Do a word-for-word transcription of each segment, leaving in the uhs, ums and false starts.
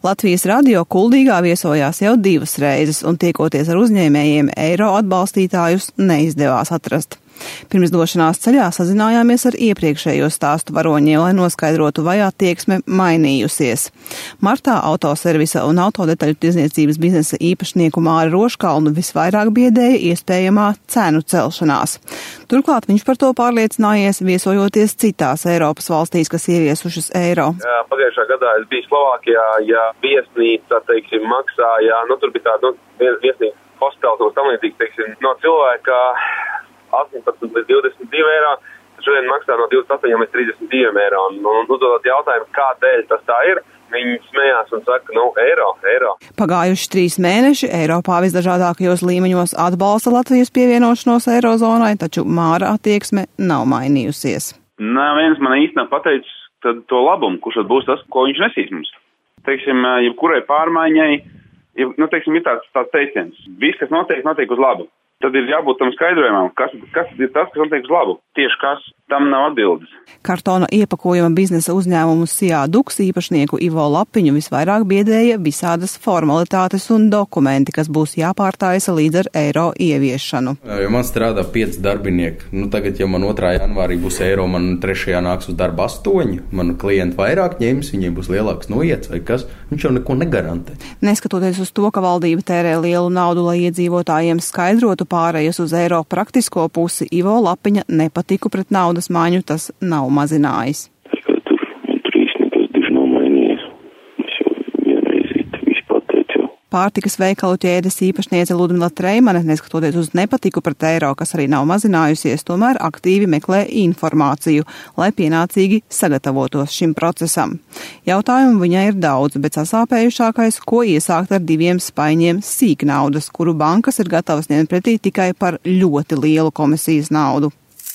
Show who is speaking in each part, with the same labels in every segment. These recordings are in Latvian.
Speaker 1: Latvijas radio Kuldīgā viesojās jau divas reizes, un tiekoties ar uzņēmējiem, eiro atbalstītājus neizdevās atrast. Pirms došanās ceļā sazinājāmies ar iepriekšējo stāstu varoņiem, lai noskaidrotu, vai attieksme mainījusies. Martā autoservisa un autodetaļu tirdzniecības biznesa īpašnieku Māri Roškalnu visvairāk biedēja iespējamā cenu celšanās. Turklāt viņš par to pārliecinājies, viesojoties citās Eiropas valstīs, kas ieviesušas eiro.
Speaker 2: Jā, pagājušā gadā es biju Slovākijā, ja viesnīca, teiksim, maksāja, nu tur bija tāda, nu, viesnīca hostels un tam līdzīgi, teiksim, no cilvēka astoņpadsmit līdz divdesmit divi eiro, šodien maksā no divdesmit astoņi līdz trīsdesmit divi eiro. Un, un uzdodot jautājumu, kādēļ tas tā ir, viņi smējās un saka, nu, eiro, eiro.
Speaker 1: Pagājuši trīs mēneši Eiropā visdažādākajos līmeņos atbalsta Latvijas pievienošanos eirozonai, taču Māra attieksme nav mainījusies.
Speaker 3: Nē, viens man īsti nav pateicis to labumu, kurš tad būs tas, ko viņš nesīs mums. Teiksim, jebkurai pārmaiņai, jeb, nu, teiksim, ir tāds, tāds teiciens. Viss, kas notiek, notiek uz labu. Tad ir jābūt tam skaidrojumam, kas, kas ir tas, kas notiek uz labu. Tieši kas, tam nav atbildes.
Speaker 1: Kartona iepakojuma biznesa uzņēmumu Sijā Duks īpašnieku Ivo Lapiņu visvairāk biedēja visādas formalitātes un dokumenti, kas būs jāpārtaisa līdz ar eiro ieviešanu.
Speaker 4: Jo man strādā pieci darbinieki. Nu, tagad, ja man otrā janvārī būs eiro, man trešajā nāks uz darba astoņi, manu klientu vairāk ņems, viņiem būs lielāks noiets vai kas, viņš jau neko negarantē.
Speaker 1: Neskatoties uz to, ka valdība tērē lielu naudu, lai iedzīvotājiem skaidrotu pārējas uz eiro praktisko pusi, Ivo Lapiņa nepatiku pret naudas maiņu tas nav mazinājis.
Speaker 5: Tur, tur īsti nekas diži nav mainījies. Es jau vienreizīt visu pateicu.
Speaker 1: Pārtikas veikalu ķēdes īpašniece Ludmila Treimane, neskatoties uz nepatiku pret eiro, kas arī nav mazinājusies, tomēr aktīvi meklē informāciju, lai pienācīgi sagatavotos šim procesam. Jautājumu viņai ir daudz, bet sasāpējušākais, ko iesākt ar diviem spaiņiem sīknaudas, kuru bankas ir gatavas ņemt pretī tikai par ļoti lielu komisijas naudu.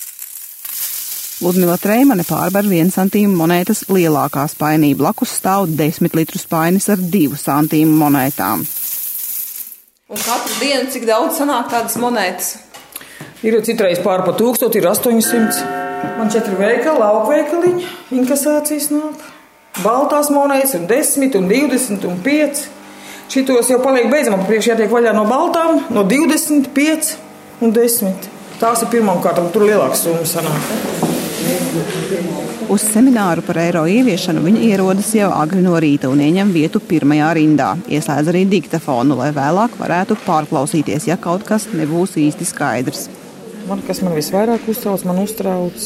Speaker 1: Ludmila Treimane pārbar vienu santīmu monētas lielākā spainī. Blakus stāv desmit litru spainis ar divu santīmu monētām.
Speaker 6: Un katru dienu cik daudz sanāk tādas monētas?
Speaker 7: Ir citreiz pār pa tūkstoti, ir astoņsimts. Man četri veikali, lauku veikaliņi, inkasācijas nāk. Baltās monētas un desmit un divdesmit un pieci. Šitos jau paliek beidzamā, priekš jātiek vaļā no baltām, no divdesmit, pieci un desmit. Tās ir pirmām kārtām, tur lielāks summa sanāk.
Speaker 1: Uz semināru par eiro ieviešanu viņi ierodas jau agri no rīta un ieņem vietu pirmajā rindā. Ieslēdz arī diktafonu, lai vēlāk varētu pārklausīties, ja kaut kas nebūs īsti skaidrs.
Speaker 7: Man, kas man visvairāk uztrauc, man uztrauc,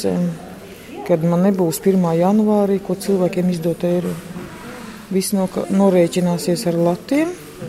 Speaker 7: kad man nebūs pirmā janvārī, ko cilvēkiem izdot eiro. Viss no, norēķināsies ar latiem.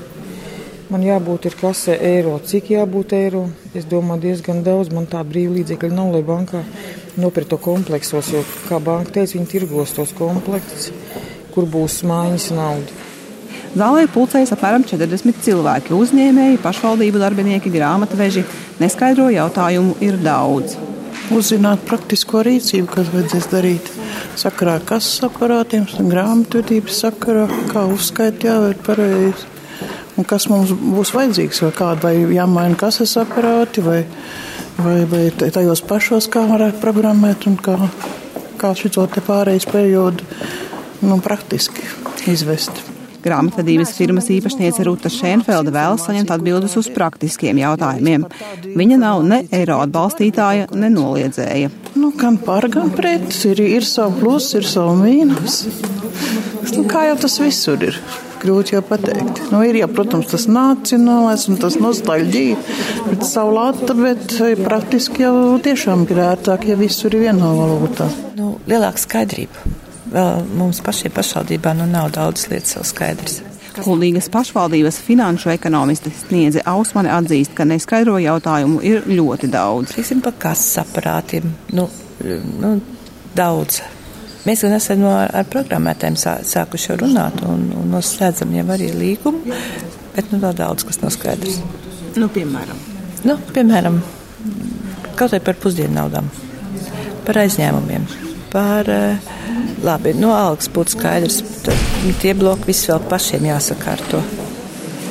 Speaker 7: Man jābūt ir kasē eiro. Cik jābūt eiro? Es domāju diezgan daudz. Man tā brīva līdzekļa nav, lai bankā nopirktu kompleksos, jo, kā banka teica, viņi tirgos tos komplektus, kur būs mājas nauda.
Speaker 1: Zālē pulcējas apmēram četrdesmit cilvēki, uzņēmēji, pašvaldību darbinieki, grāmatveži. Neskaidro jautājumu ir daudz.
Speaker 8: Uzzināt praktisko rīcību, kas vajadzēs darīt. Sakarā kases aparātiem, grāmatvedības sakarā, kā uzskaiti jāvērt pareizi. Un kas mums būs vajadzīgs, vai kāda, vai jāmaina kases aparāti, vai, vai, vai tajos pašos, kā varētu programmēt un kā, kā šito te pārējais periodu nu, praktiski izvest.
Speaker 1: Grāmatvedības firmas īpašniece Ruta Šēnfelda vēlas saņemt atbildes uz praktiskiem jautājumiem. Viņa nav ne eiro atbalstītāja, ne noliedzēja.
Speaker 8: Nu, gan par, gan pret. Ir, ir savu plus, ir savu mīnus. Nu, kā jau tas visur ir. Grūti jau pateikt. Nu, ir jau, protams, tas nacionālais un tas nostalģija, bet savu lāta, bet praktiski jau tiešām ir ērtāk, ja visur ir vienā valūtā.
Speaker 9: Nu, lielāka skaidrība. Vēl mums pašiem pašvaldībā nu nav daudz lietas vēl skaidrs.
Speaker 1: Kuldīgas pašvaldības finanšu ekonomiste Sniedze Ausmane atzīst, ka neskaidro jautājumu ir ļoti daudz.
Speaker 9: Tiksim par kases aparātiem. Nu, nu, daudz. Mēs gan esam no, ar programmētājiem sā, sākuši jau runāt un, un noslēdzam jau arī līgumu, bet nu vēl daudz, kas nav skaidrs.
Speaker 1: Nu, piemēram?
Speaker 9: Nu, piemēram, kaut vai par pusdienu naudām, par aizņēmumiem, par, labi, no algas būtu skaidrs, tie bloki viss vēl pašiem jāsakārto.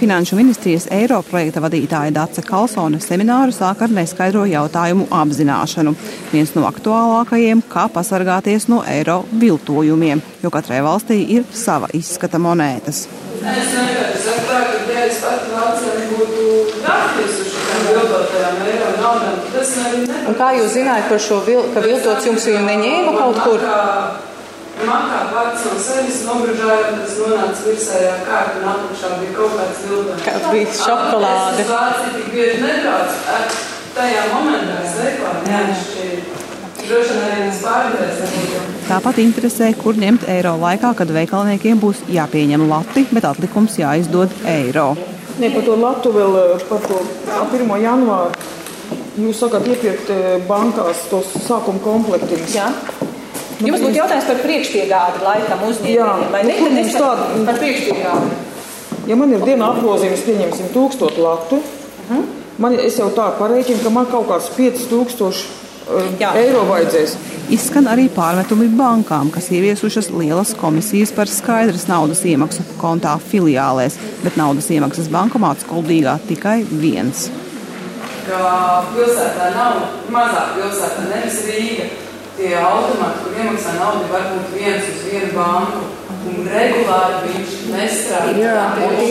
Speaker 1: Finanšu ministrijas eiro projekta vadītāja Dace Kalsone semināru sāk ar neskaidro jautājumu apzināšanu. Viens no aktuālākajiem – kā pasargāties no eiro viltojumiem, jo katrai valstī ir sava izskata monētas.
Speaker 10: Es vienkārši saku tā, ka ja es pati Vācijā nebūtu trāpties uz šitām viltotajām eiro naudām, tas arī nebūtu.
Speaker 6: Un kā jūs zinājāt par šo, vil, ka viltots jums viņu neņēma kaut kur?
Speaker 10: Makā pats no sevis nobružāja, tas nonāca virsējā kārta un apakšā bija kaut kāds viltojums.
Speaker 6: Kāds bija šokolāde.
Speaker 10: Es Vācija tik bieži nebrauc, tajā momentā es veiklā neatšķīru. Droši arī tas pārdēs.
Speaker 1: Tāpat interesē, kur ņemt eiro laikā, kad veikalniekiem būs jāpieņem lati, bet atlikums jāizdod eiro.
Speaker 7: Ne, par to latu vēl, par to pirmo janvāru. Jūs sakat iepirkt bankās tos sākuma komplektiņus.
Speaker 6: Jā. Jums būtu jautājums par priekšpiegādi laikam uzņēmējiem, vai ne? Tad es par, par priekšpiegādi.
Speaker 7: Ja man ir diena apgrozījums, pieņemsim tūkstot latu, uh-huh. man, es jau tā parēķinu, ka man kaut kāds pieci tūkstoši uh, eiro vajadzēs.
Speaker 1: Izskan arī pārmetumi bankām, kas ieviesušas lielas komisijas par skaidras naudas iemaksu kontā filiālēs, bet naudas iemaksas bankomāts Kuldīgā tikai viens.
Speaker 10: Ka pilsētā nav, mazāk pilsētā, nevis Rīga. Tie automāti, kur iemaksā naudu, var būt viens uz vienu banku. Un regulāri viņš nestrādā.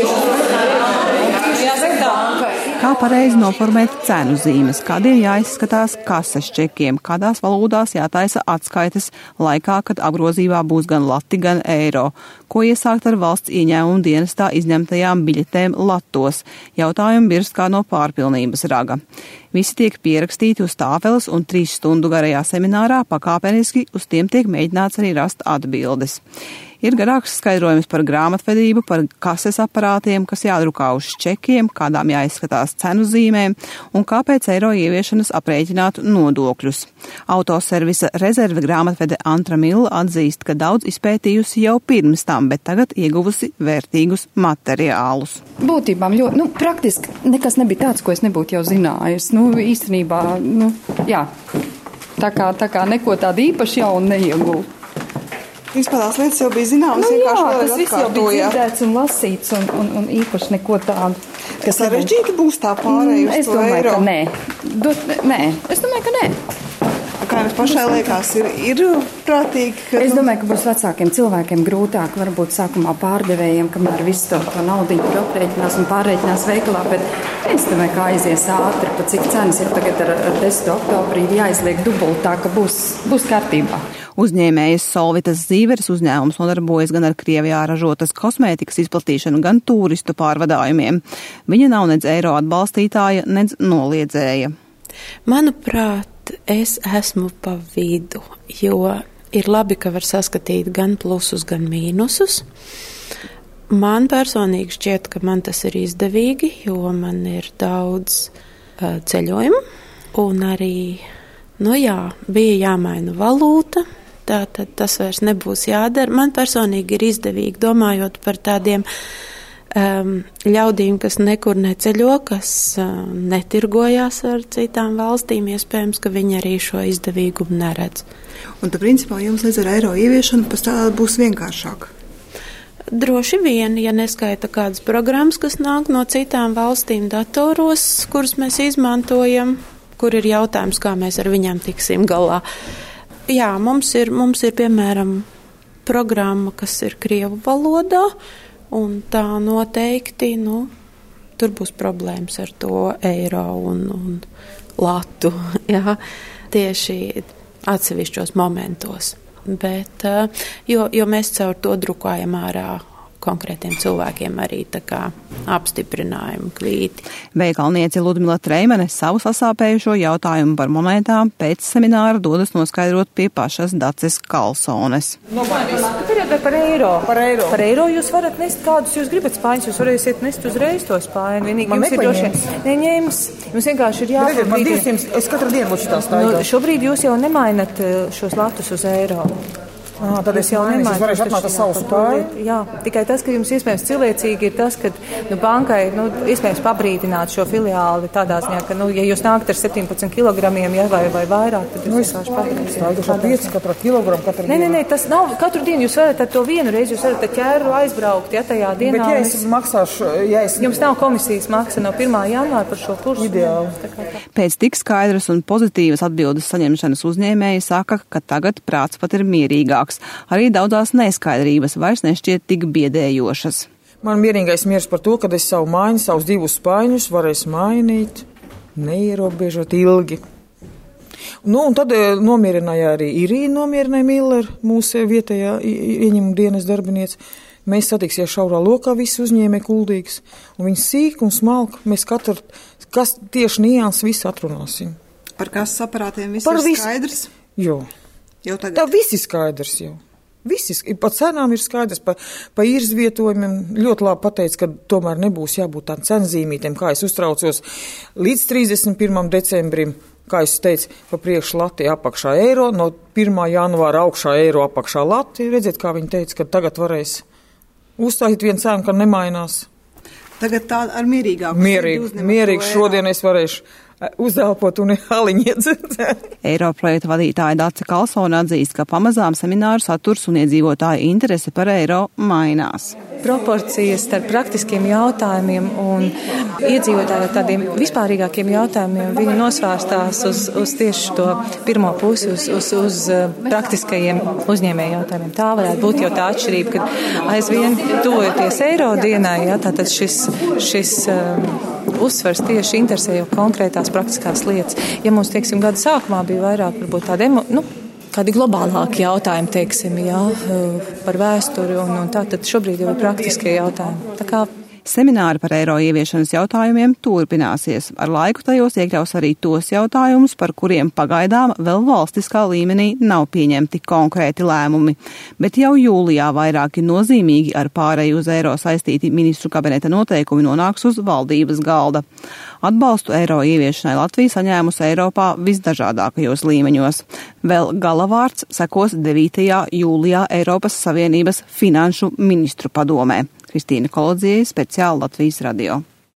Speaker 1: Kā pareizi noformēt cenu zīmes, kādiem jāizskatās kases čekiem, kādās valūtās jātaisa atskaites laikā, kad apgrozībā būs gan lati, gan eiro. Ko iesākt ar valsts ieņēmumu dienestā izņemtajām biļetēm latos? Jautājumi birst kā no pārpilnības raga. Visi tiek pierakstīti uz tāfeles un trīs stundu garajā seminārā pakāpeniski uz tiem tiek mēģināts arī rast atbildes. Ir garāks skaidrojums par grāmatvedību, par kases aparātiem, kas jādrukā uz čekiem, kādām jāizskatās cenu zīmēm un kāpēc eiro ieviešanas aprēķināt nodokļus. Autoservisa rezerve grāmatvede Antra Milla atzīst, ka daudz izpētījusi jau pirms tam, bet tagad ieguvusi vērtīgus materiālus.
Speaker 11: Būtībā ļoti, nu, praktiski nekas nebija tāds, ko es nebūtu jau zinājis. Nu, īstenībā, nu, jā, tā kā, tā kā neko tādu īpaši jau neiegūtu.
Speaker 1: Vispār tās lietas jau bija zināmas,
Speaker 11: nu,
Speaker 1: vienkārši
Speaker 11: jā,
Speaker 1: vēlreiz
Speaker 11: tas viss jau bija dzirdēts un lasīts un, un, un īpaši neko tādu.
Speaker 1: Kas sarežģīti būs tā pārēj uz
Speaker 11: es
Speaker 1: to
Speaker 11: domāju,
Speaker 1: eiro?
Speaker 11: Ka nē. Dot, nē. Es domāju, ka nē.
Speaker 1: Kā jums pašai liekas, ir, ir prātīgi? Ka...
Speaker 11: Es domāju, ka būs vecākiem cilvēkiem grūtāk, varbūt sākumā pārdevējiem, kamēr visu to, to naudiņu tur aprēķinās un pārēķinās veikalā, bet es domāju, ka aizies ātri, pat cik cenas ir tagad ar, ar desmit oktobrī jāizliek dubultā, ka būs, būs kārtībā.
Speaker 1: Uzņēmējas Solvitas Zīveres uzņēmums nodarbojas gan ar Krievijā ražotas kosmētikas izplatīšanu, gan turistu pārvadājumiem. Viņa nav nedz eiro atbalstītāja, nedz noliedzēja.
Speaker 12: Manuprāt, es esmu pa vidu, jo ir labi, ka var saskatīt gan plusus, gan mīnusus. Man personīgi šķiet, ka man tas ir izdevīgi, jo man ir daudz uh, ceļojumu un arī, nu jā, bija jāmaina valūta. Tātad tas vairs nebūs jādara. Man personīgi ir izdevīgi, domājot par tādiem um, ļaudīm, kas nekur neceļo, kas um, netirgojās ar citām valstīm, iespējams, ka viņi arī šo izdevīgumu neredz.
Speaker 1: Un tad, principā, jums līdz ar eiro ieviešanu pastāvēt būs vienkāršāk?
Speaker 12: Droši vien, ja neskaita kādas programmas, kas nāk no citām valstīm datoros, kuras mēs izmantojam, kur ir jautājums, kā mēs ar viņām tiksim galā. Jā, mums ir, mums ir, piemēram, programma, kas ir krievu valodā, un tā noteikti, nu, tur būs problēmas ar to eiro un, un latu, jā, tieši atsevišķos momentos. Bet, jo, jo mēs caur to drukājam ārā konkrētiem cilvēkiem arī tā kā apstiprinājumu kvīti.
Speaker 1: Veikalniece Ludmila Treimane savu sasāpējušo jautājumu par monētām pēc semināra dodas noskaidrot pie pašas Daces Kalsones.
Speaker 13: No, Tagad par eiro. Par eiro. Par eiro jūs varat nest kādus jūs gribat spāņus, jūs varēsiet nest uzreiz to spāņu. Vienīgi
Speaker 7: man
Speaker 13: jums ir droši neņēmis. Jums vienkārši ir jābūt.
Speaker 7: Man divsimt, es katru dienu būšu tā staigāt.
Speaker 13: Nu, šobrīd jūs jau nemainat šos latus uz eiro.
Speaker 7: À, tad es jau nemāju. Es varēšu atnākt ar savu spēju.
Speaker 13: Jā, tikai tas, ka jums iespējams cilvēcīgi ir tas, ka nu, bankai nu, iespējams pabrīdināt šo filiāli tādā ziņā, ka, nu, ja jūs nākat ar septiņpadsmit kilogramiem, ja, vai, vai vairāk, tad jūs vienkārši pabrīdināt.
Speaker 7: Tā ir pieci katrā kilogramu katru
Speaker 13: dienu. Nē, nē, nē, tas nav katru dienu. Jūs varat ar to vienu reizi, jūs varat ar ķēru aizbraukt, ja tajā dienā.
Speaker 7: Bet ja es maksāšu, ja es...
Speaker 13: Jums nav komisijas maksa no pirmā janvāra par šo kursu.
Speaker 7: Ideāli.
Speaker 1: Pēc tik skaidras un pozitīvas atbildes saņemšanas uzņēmēji saka, ka tagad prāts pat ir mierīgāks. Arī daudzās neskaidrības vairs nešķiet tik biedējošas.
Speaker 7: Man mierīgais miers par to, ka es savu mājiņu, savus divus spaiņus varēšu mainīt, neierobežot ilgi. Nu, un tad nomierināja arī Irīna, nomierināja Miller, mūsu vietējā ieņemuma dienas darbiniece. Mēs satiksies šaurā lokā, visi uzņēmē kuldīgs, un viņi sīk un smalk, mēs katru, kas tieši nians visu atrunāsim.
Speaker 1: Par kas aparātiem viss
Speaker 7: Par
Speaker 1: ir
Speaker 7: visu.
Speaker 1: skaidrs?
Speaker 7: Jo.
Speaker 1: Jau tagad?
Speaker 7: Tā viss ir skaidrs jau. Viss, pat cenām ir skaidrs, pa, pa īrzvietojumiem ļoti labi pateica, ka tomēr nebūs jābūt tām cenzīmītēm, kā es uztraucos līdz trīsdesmit pirmam decembrim, kā es teicu, pa priekšu lati apakšā eiro, no pirmā janvāra augšā eiro apakšā lati. Redziet, kā viņi teica, ka tagad varēs uzstājīt vienu cēnu, ka nemainās.
Speaker 1: Tagad tā ar mierīgāku.
Speaker 7: Mierīgi, mierīgi šodien es varēšu uzelpot un haliņu iedzert.
Speaker 1: Eiroprojekta vadītāja Dace Kalsona atzīst, ka pamazām semināru saturs un iedzīvotāju interese par eiro mainās.
Speaker 13: Proporcijas starp praktiskiem jautājumiem un iedzīvotāju tādiem vispārīgākiem jautājumiem viņi nosvārstās uz, uz tieši to pirmo pusi, uz, uz, uz praktiskajiem uzņēmēju jautājumiem. Tā varētu būt jau tā atšķirība, ka aizvien tuvojoties eiro dienai, ja, tātad šis, šis um, uzsvers tieši interesē jau konkrētās praktiskās lietas. Ja mums, teiksim, gada sākumā bija vairāk, varbūt tāda emo, nu, kādi globālāki jautājumi, teiksim, jā, par vēsturi un, un tā, tad šobrīd jau ir praktiskie jautājumi. Tā kā
Speaker 1: semināri par eiro ieviešanas jautājumiem turpināsies. Ar laiku tajos iekļaus arī tos jautājumus, par kuriem pagaidām vēl valstiskā līmenī nav pieņemti konkrēti lēmumi. Bet jau jūlijā vairāki nozīmīgi ar pārēju uz eiro saistīti ministru kabineta noteikumi nonāks uz valdības galda. Atbalstu eiro ieviešanai Latvija saņēmusi Eiropā visdažādākajos līmeņos. Vēl galavārds sekos devītajā jūlijā Eiropas Savienības finanšu ministru padomē. Kristīna Kolodziejai, speciāli Latvijas radio.